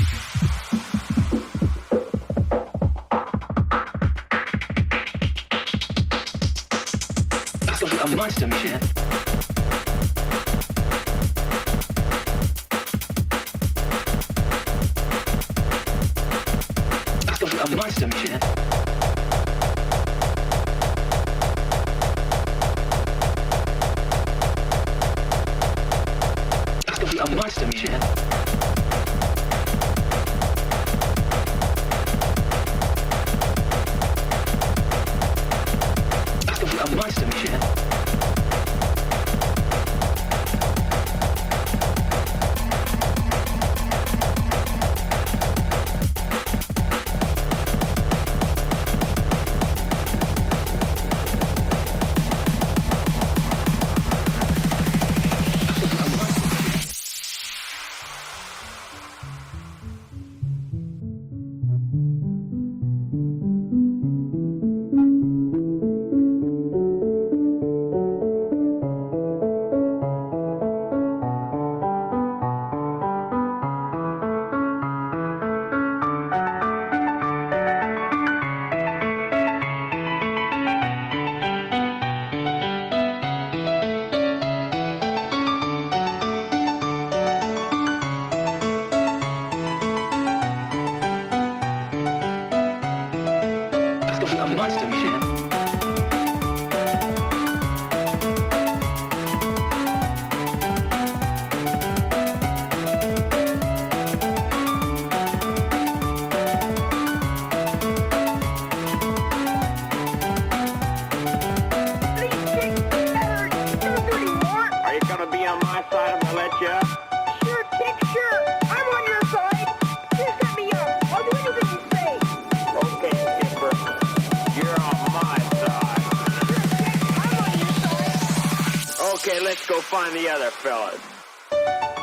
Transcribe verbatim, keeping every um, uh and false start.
A monster machine. A monster machine. A monster machine. A monster machine. A monster machine. Are you gonna be on my side? I'm gonna let you up. Sure, Tick, sure. I'm on your side. Just let me up. I'll do anything you say. Okay, Skipper. You're on my side. Sure, Tick, I'm on your side. Okay, let's go find the other fellas.